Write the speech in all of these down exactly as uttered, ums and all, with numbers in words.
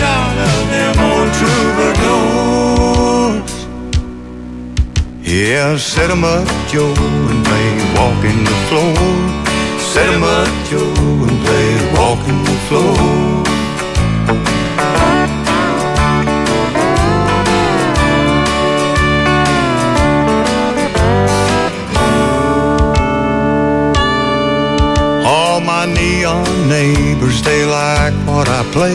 shot of them old troubadours. Yeah, set 'em up, Joe, and play walking the floor. Set 'em up, Joe, and play walking the floor. All my neon neighbors, they like what I play,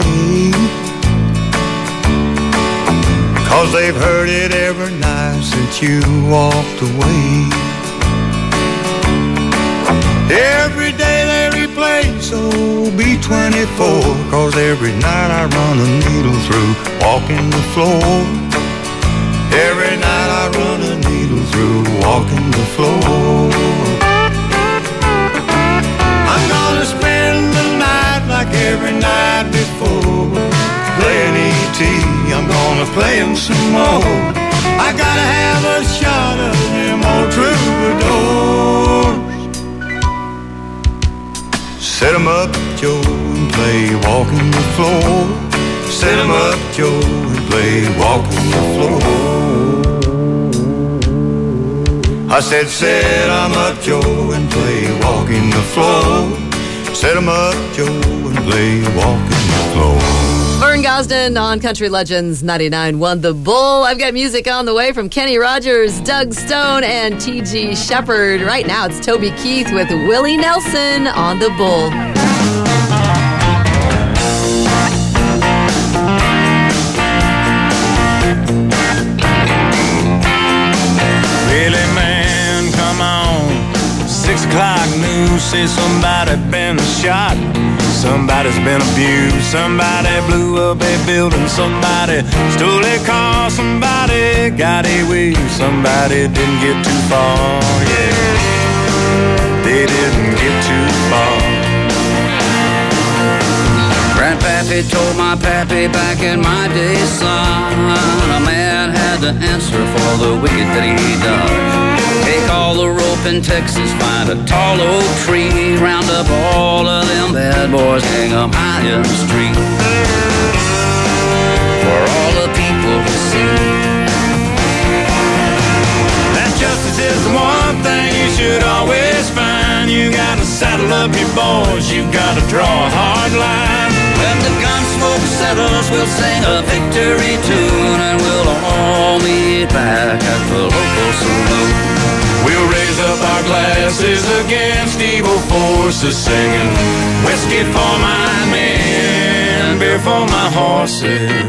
'cause they've heard it every night since you walked away. Every day they replay, so be twenty-four, 'cause every night I run a needle through walking the floor. Every night I run a needle through walking the floor. I'm gonna spend the night like every night before, playing E T, I'm gonna play him some more. I gotta have a shot of them old troubadours. Set 'em up, Joe, and play walking the floor. Set 'em up, Joe, and play walking the floor. I said, set 'em up, Joe, and play walking the floor. Set 'em up, Joe, and play walking the floor. Vern Gosdin on Country Legends ninety-nine point one The Bull. I've got music on the way from Kenny Rogers, Doug Stone, and T G Shepherd. Right now it's Toby Keith with Willie Nelson on The Bull. Really, man, come on. Six o'clock news says somebody been shot. Somebody's been abused, somebody blew up a building, somebody stole a car, somebody got away, somebody didn't get too far, yeah, they didn't get too far. Grandpappy told my pappy back in my day, son, a man had to answer for the wicked that he done. Take all the rope in Texas, find a tall oak tree, round up all of them bad boys, hang them high in the street, for all the people to see. That justice is the one thing you should always find. You gotta saddle up your boys, you gotta draw a hard line. When the gunsmoke settles, we'll sing a victory tune, and we'll all meet back at the local saloon. We'll raise up our glasses against evil forces, singing whiskey for my men, beer for my horses.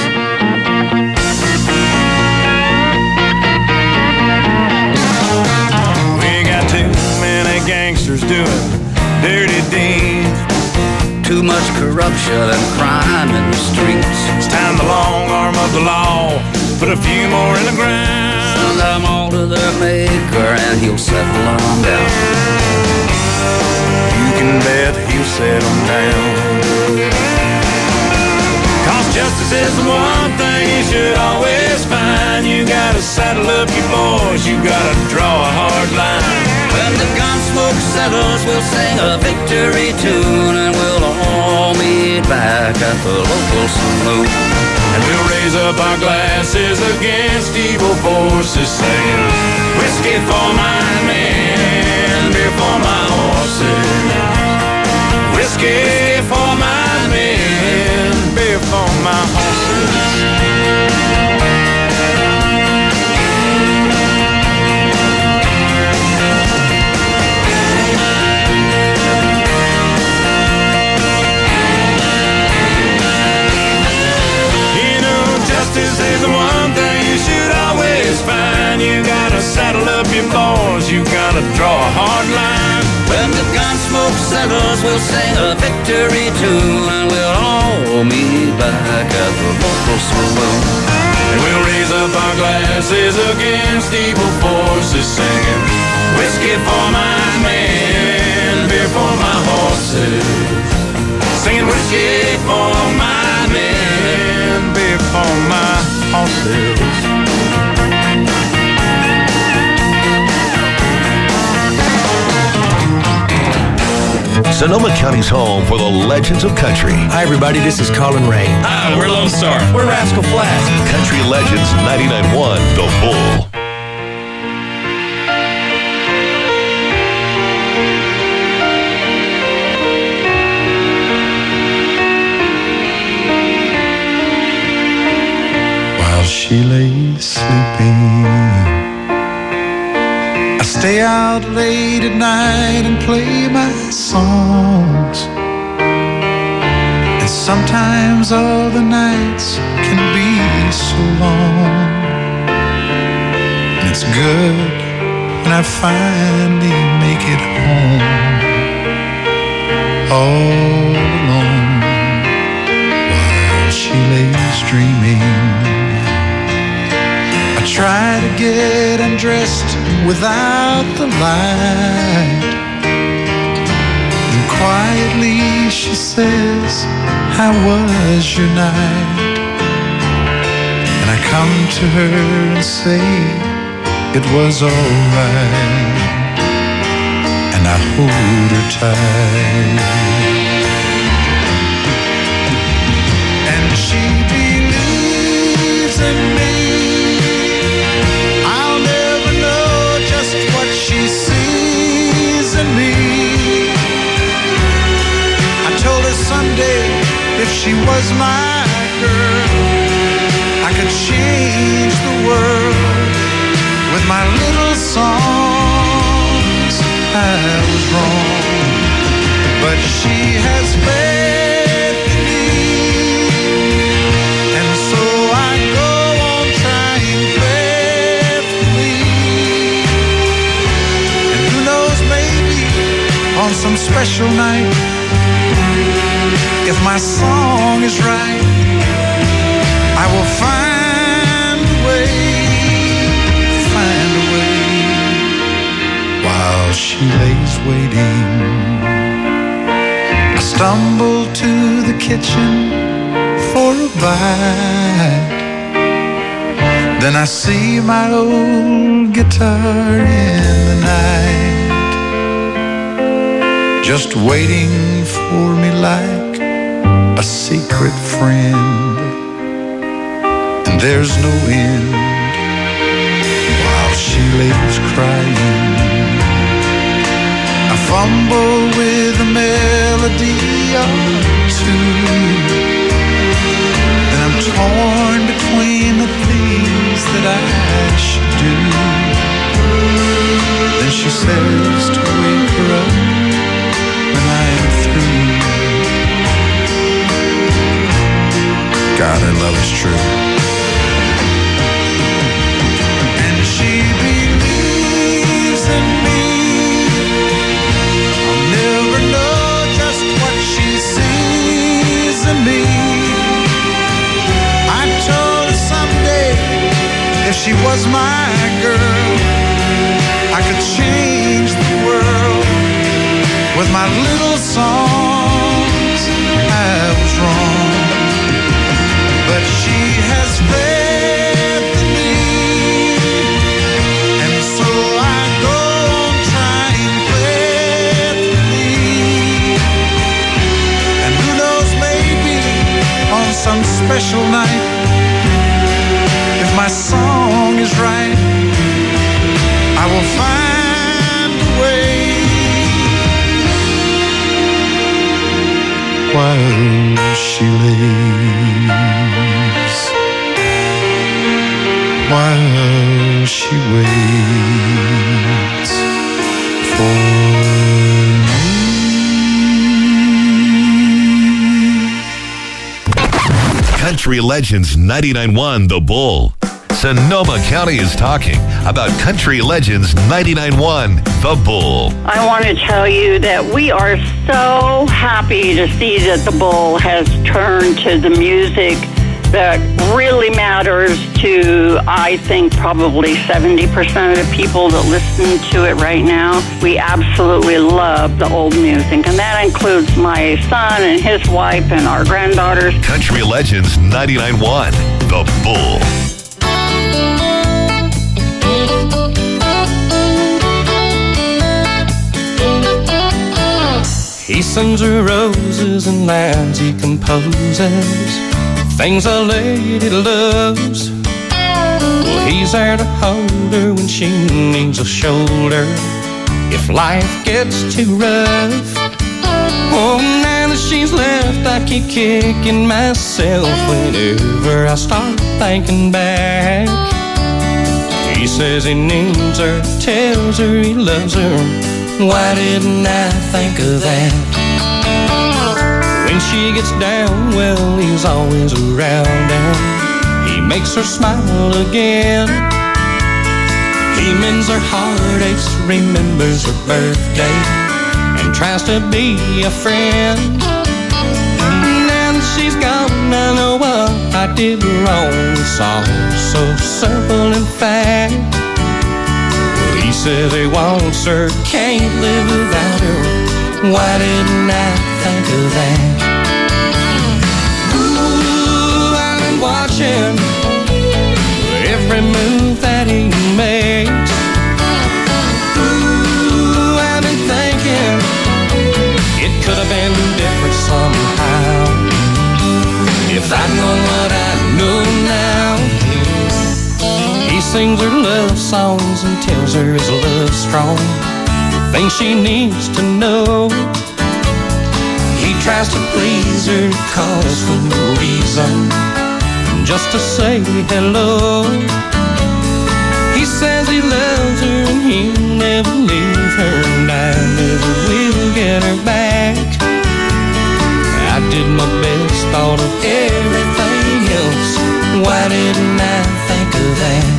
We got too many gangsters doing dirty deeds, too much corruption and crime in the streets. it's time the long arm of the law put a few more in the ground. Send them all to their maker and he'll settle them down. You can bet he'll set them down. 'Cause justice is the one thing you should always find. You gotta saddle up your boys, you gotta draw a hard line. When the gunsmoke settles, we'll sing a victory tune, and we'll all meet back at the local saloon. And we'll raise up our glasses against evil forces, singing whiskey for my men, beer for my horses. Whiskey for my men, beer for my horses. Justice is the one thing you should always find. You gotta saddle up your boys, you gotta draw a hard line. When the gunsmoke settles, we'll sing a victory tune, and we'll all meet back at the local saloon. And we'll raise up our glasses against evil forces, singing whiskey for my men, beer for my horses. Singing whiskey for my men, beer for my horses. Sonoma County's home for the legends of country. Hi, everybody. This is Colin Ray. Hi, we're Lone Star. We're Rascal Flatts. Country Legends ninety-nine point one, The Bull. While she lays sleeping, I stay out late at night and play my songs. And sometimes all the nights can be so long. And it's good when I finally make it home, all alone, while she lays dreaming. I try to get undressed without the light, and quietly she says, how was your night? And I come to her and say, it was alright, and I hold her tight. And she believes in me. If she was my girl, I could change the world with my little songs. I was wrong, but she has faith in me, and so I go on trying faithfully. And who knows, maybe on some special night, if my song is right, I will find a way, find a way. While she lays waiting, I stumble to the kitchen for a bite. Then I see my old guitar in the night, just waiting for me like a secret friend, and there's no end. While she lays crying, I fumble with a melody or two, and I'm torn between the things that I should do. Then she says to wake her up when I am through. God, her love is true. And she believes in me. I'll never know just what she sees in me. I told her someday, if she was my girl, I could change the world with my little songs. I was wrong, but she has faith in me, and so I go on trying faithfully. And who knows, maybe on some special night, if my song is right, I will find a way. While she lays, while she waits for me. Country Legends ninety-nine point one, The Bull. Sonoma County is talking about Country Legends ninety-nine point one, The Bull. I want to tell you that we are so happy to see that The Bull has turned to the music that really matters to, I think, probably seventy percent of the people that listen to it right now. We absolutely love the old music, and that includes my son and his wife and our granddaughters. Country Legends ninety-nine point one, The Bull. He sends her roses and lines he composes, things a lady loves. Well, he's there to hold her when she needs a shoulder, if life gets too rough. Oh, now that she's left, I keep kicking myself whenever I start thinking back. He says he needs her, tells her he loves her. Why didn't I think of that? When she gets down, well, he's always around and he makes her smile again. He mends her heartaches, remembers her birthday, and tries to be a friend. Now that she's gone, I know what I did wrong. It's all so simple in fact. Well, he says he wants her, can't live without her. Why didn't I think of that? Ooh, I've been watching every move that he makes. Ooh, I've been thinking it could have been different somehow if I'd known what I know now. He sings her love songs and tells her his love's strong, things she needs to know. He tries to please her, cause for no reason, just to say hello. He says he loves her and he'll never leave her, and I never will get her back. I did my best, thought of everything else. Why didn't I think of that?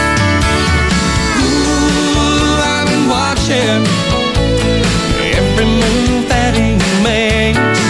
Ooh, I've been watching every move that he makes.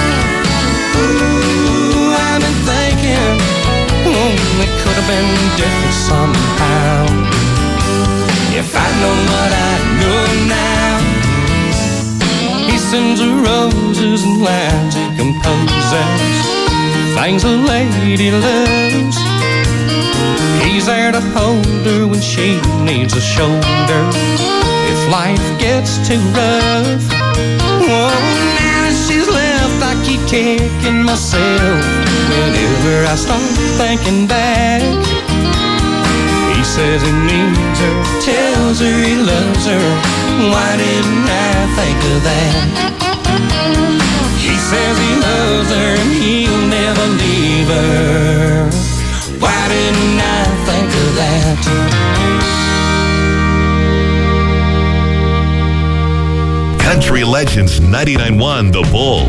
Ooh, I've been thinking, oh, it could have been different somehow if I'd known what I know now. He sends her roses and lines he composes, things a lady loves. He's there to hold her when she needs a shoulder, if life gets too rough. Oh, now that she's left, I keep kicking myself whenever I start thinking back. He says he needs her, tells her he loves her. Why didn't I think of that? He says he loves her and he'll never leave her. Why didn't I think of that? Country Legends ninety-nine point one The Bull.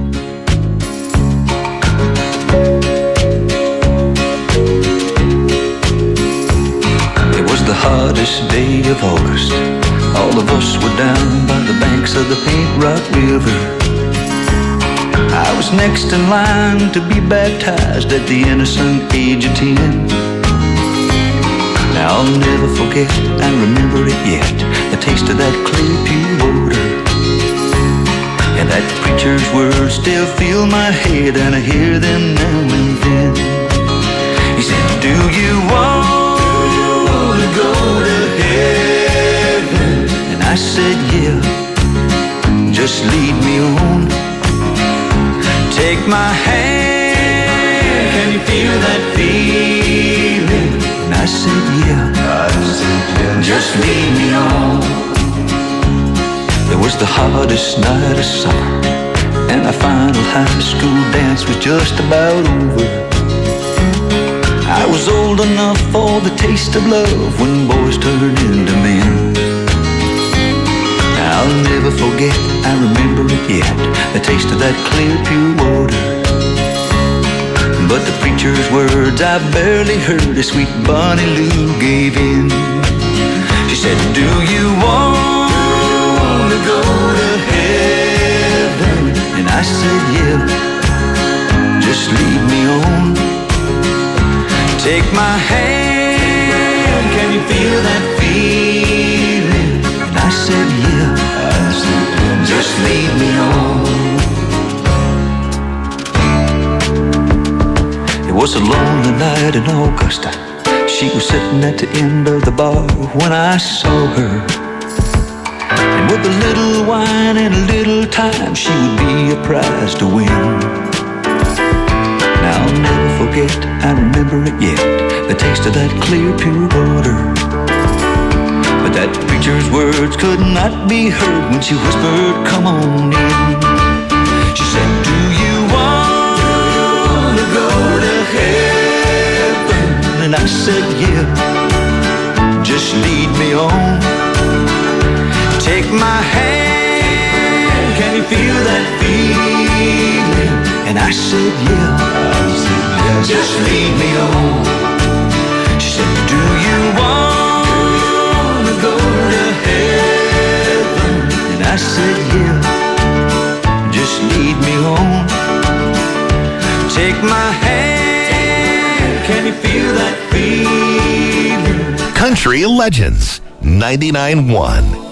It was the hottest day of August. All of us were down by the banks of the Paint Rock River. I was next in line to be baptized at the innocent age of ten. Now I'll never forget, I remember it yet, the taste of that clear pure water. And that preacher's words still fill my head, and I hear them now and then. He said, do you want to go to heaven? And I said, yeah, just lead me on. Take my hand, can you feel that feeling? And I said, yeah, I said, yeah, just lead me on. It was the hottest night of summer, and our final high school dance was just about over. I was old enough for the taste of love when boys turn into men. I'll never forget, I remember it yet, the taste of that clear pure water. But the preacher's words I barely heard as sweet Bonnie Lou gave in. She said, do you want to go to heaven? And I said, yeah, just lead me on. Take my hand, can you feel that feeling? And I said, yeah, I said, just lead me on. It was a lonely night in Augusta. She was sitting at the end of the bar when I saw her. And with a little wine and a little time, she would be a prize to win. Now I'll never forget, I remember it yet, the taste of that clear, pure water. But that preacher's words could not be heard when she whispered, come on in. She said, do you want to go to heaven? And I said, yeah, just lead me on. Take my hand, can you feel that feeling? And I said, yeah, just lead me on. She said, do you want to go to heaven? And I said, yeah, just lead me on. Take my hand, can you feel that feeling? Country Legends ninety-nine point one.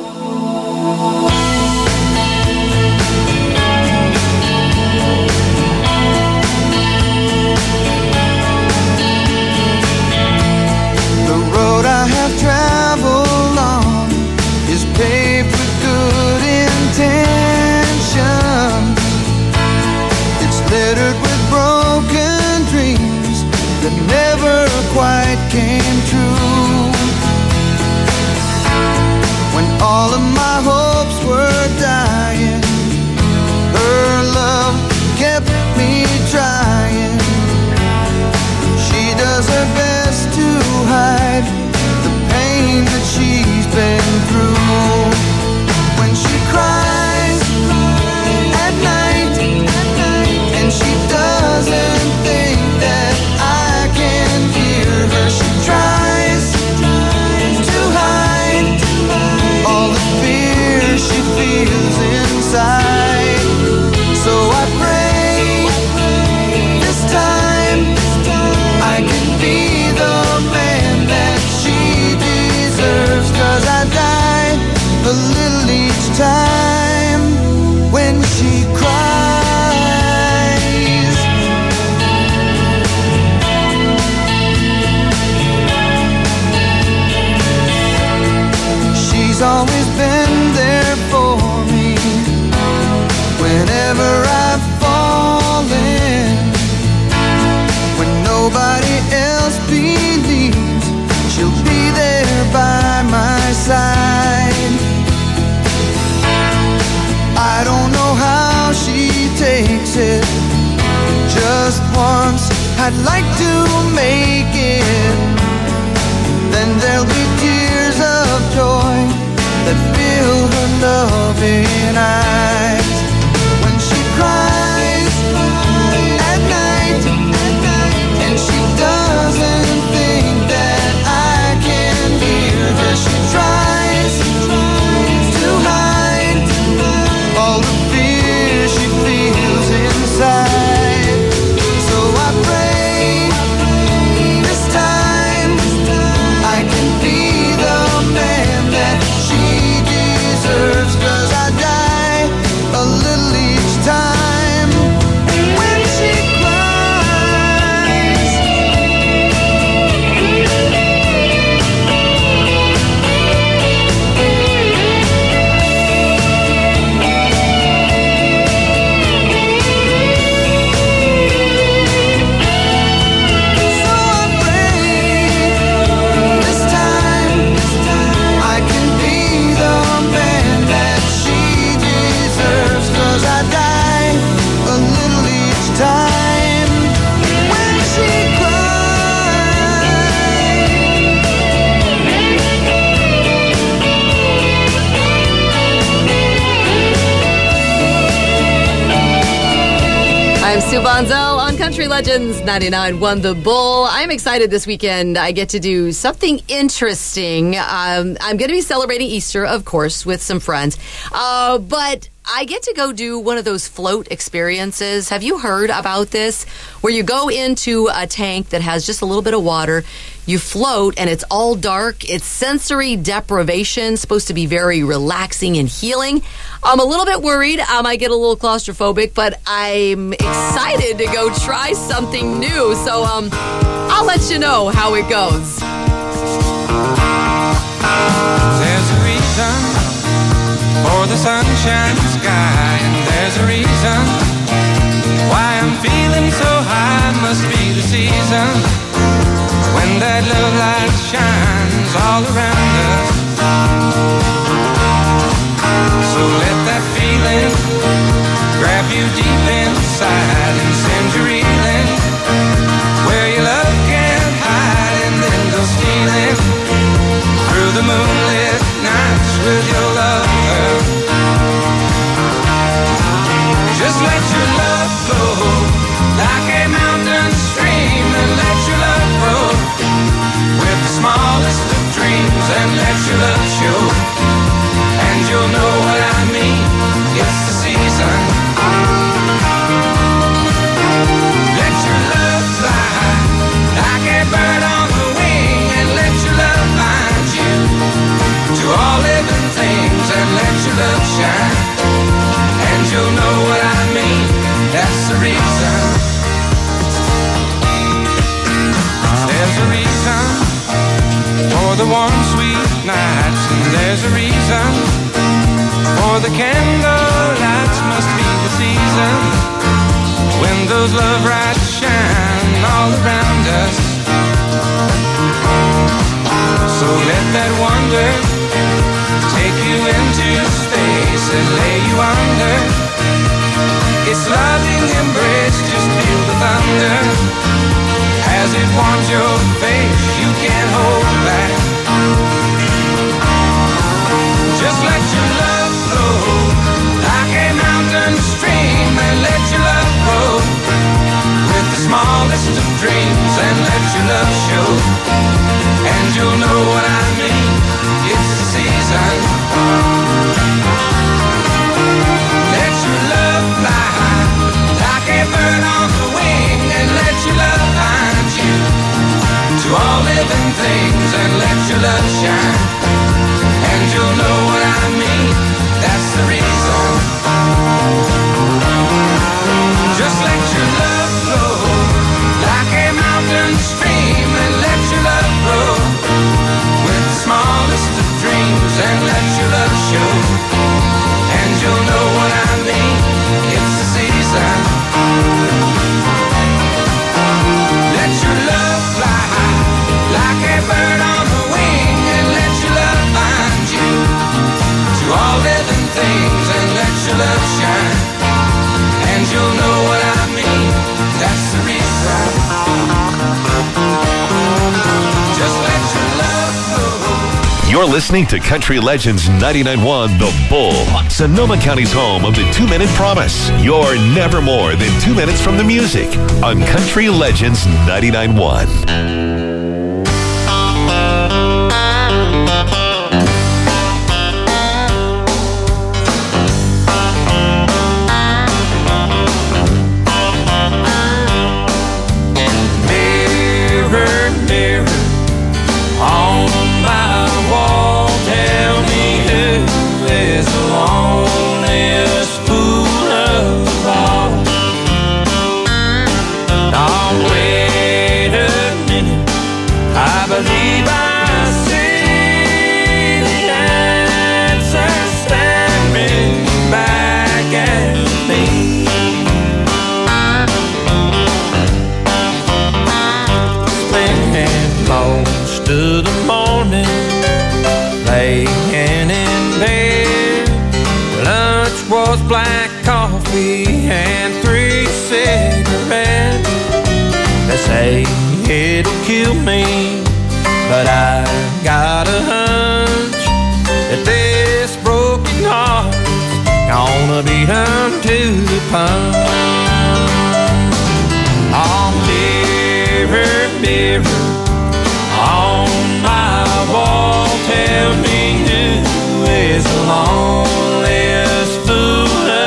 Travel on is paved with good intentions. It's littered with broken dreams that never quite came true. When all of my hopes were dying, her love kept me trying. She does her best to hide that she's been through. When she cries at night and she doesn't think that I can hear her, she tries to hide all the fear she feels inside. So I pray this time I can be the man that she deserves, 'cause I die a little each time when she cries. She's always been there for me whenever I've fallen, when nobody else believes she'll be there by my side. I don't know how she takes it. Just once I'd like to make it. Then there'll be tears of joy that fill her loving eyes. When she cries at night and she doesn't think that I can hear her, she tries to hide all the fear she feels inside. So I pray this time I can be the man that she deserves, 'cause I die a little each time when she cries. So I pray this time I can be the man that she deserves, 'cause I die a little each time when she I'm Sue Bonzel on Country Legends ninety-nine point one The Bull. I'm excited this weekend. I get to do something interesting. Um, I'm going to be celebrating Easter, of course, with some friends. Uh, but I get to go do one of those float experiences. Have you heard about this? Where you go into a tank that has just a little bit of water, you float, and it's all dark. It's sensory deprivation, supposed to be very relaxing and healing. I'm a little bit worried. I might get a little claustrophobic, but I'm excited to go try something new. So um, I'll let you know how it goes. There's a reason sunshine sky, and there's a reason why I'm feeling so high. Must be the season when that love light shines all around us. So let that feeling grab you deep inside and send you reeling where your love can't hide, and then go stealing through the moonlit nights with your lover. Just let your love flow like a mountain stream, and let your love grow with the smallest of dreams, and let your love show, and you'll know what I mean. It's the season. Let your love fly like a bird on the wing, and let your love find you to all living things, and let your love shine, and you'll know what I mean. That's the reason. There's a reason for the warm sweet nights, and there's a reason for the candle lights. Must be the season when those love lights shine all around us. So let that wonder take you into space and lay you under its loving embrace. Just feel the thunder as it warms your face. You can't hold back. Just let your love flow like a mountain stream, and let your love grow with the smallest of dreams, and let your love show, and you'll know what I mean. It's the season. Let your love fly like a bird on the wing, and let your love find you to all living things, and let your love shine, and you'll know what I mean. That's the reason. Just let your love flow like a mountain stream, and let your love grow with the smallest of dreams, and let your love show, and you'll know what I mean. It's the season. Let your love fly like a bird on the wing, and let your love find you to all living things, and let your love shine, and you'll know what I mean. That's the reason. Just let your love flow. You're listening to Country Legends ninety-nine point one The Bull, Sonoma County's home of the two-minute promise. You're never more than two minutes from the music on Country Legends ninety-nine point one. Black coffee and three cigarettes. They say it'll kill me, but I got a hunch that this broken heart's gonna be done to the punch. Oh, mirror, mirror on my wall, tell me who is the loneliest fool.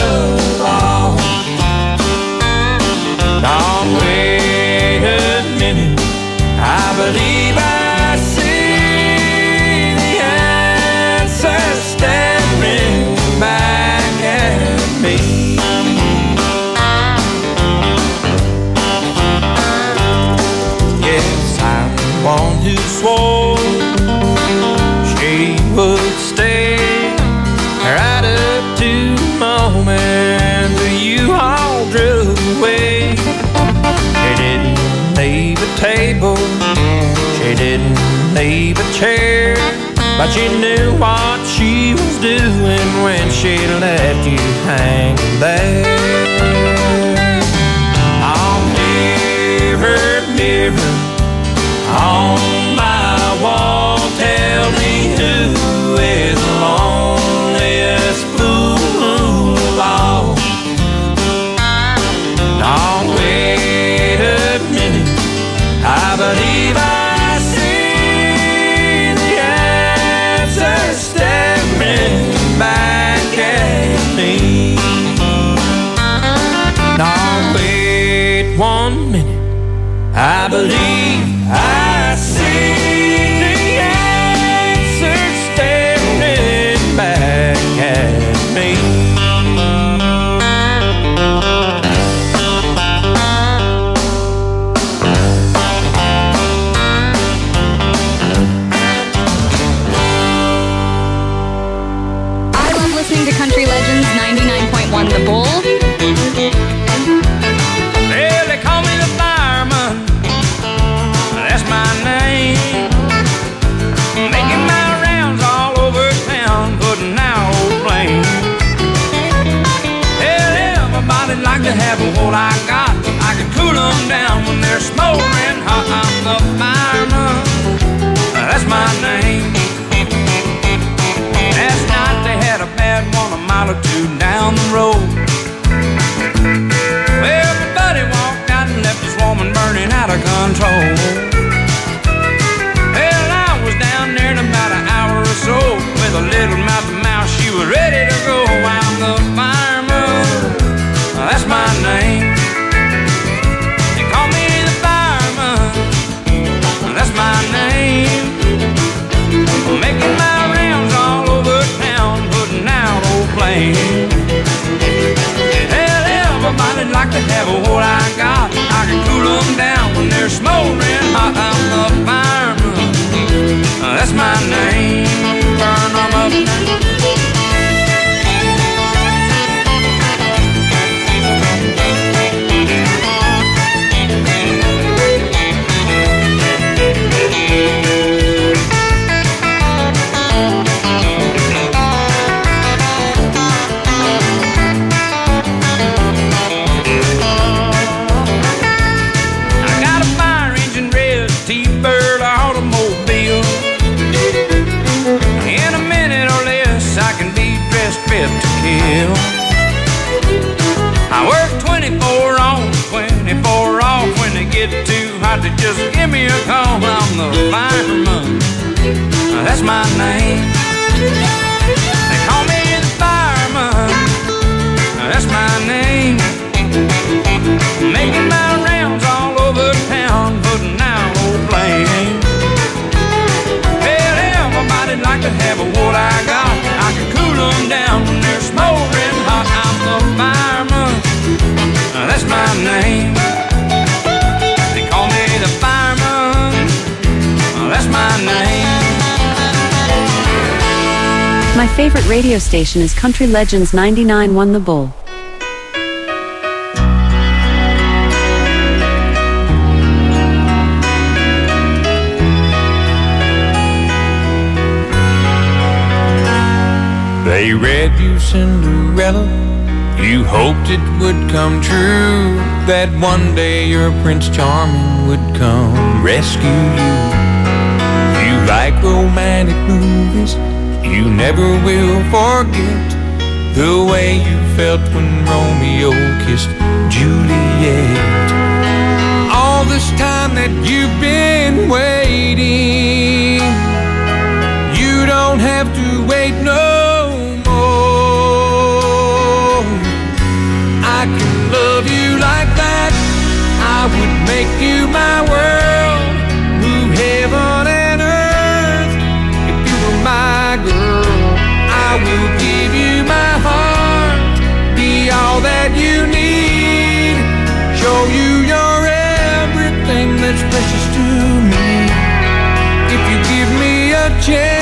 Now wait a minute, I believe I see the answer staring back at me. Yes, I'm the one who swore she would stay right up to table. She didn't leave a chair, but she knew what she was doing when she left you hanging there. I'll mirror, mirror on my wall, tell me who is the loneliest fool of all. Now wait a minute, I believe I see the answer staring back at me. Now wait one minute, I believe I see the answer staring back at me. Country Legends ninety-nine point one The Bull. Well, they call me the fireman, that's my name. Making my rounds all over town, putting out old flames. Well, everybody like to have what I got. I can cool them down when they're smoldering hot. I'm the fireman, that's my name. Last night they had a bad one a mile or two down the road. Well, my buddy walked out and left his woman burning out of control. Well, I was down there in about an hour or so with a little mouth to mouth, she was ready to go. I'm the fireman, that's my name. They call me the fireman, that's my name. Making my rounds all over town, putting out old flames. Well, everybody'd like to have what I got. I can cool them down when they're smoldering hot. I'm the fireman, that's my name. Burn them up now. I work twenty-four on, twenty-four off. When they get too hot, they just give me a call. I'm the fireman, that's my name. They call me the fireman, that's my name. Making my rounds all over town, putting out old flames. Well, everybody'd like to have what I got. I can cool them down when they're smoldering hot. I'm the fireman, that's my name. They call me the fireman, that's my name. My favorite radio station is Country Legends ninety-nine point one The Bull. They read you Cinderella, you hoped it would come true, that one day your Prince Charming would come rescue you. You like romantic movies, you never will forget the way you felt when Romeo kissed Juliet. All this time that you've been waiting, you don't have to wait no more. I can love you like that, I would make you my world, move heaven and earth if you were my girl. I will give you my heart, be all that you need, show you you're everything that's precious to me. If you give me a chance,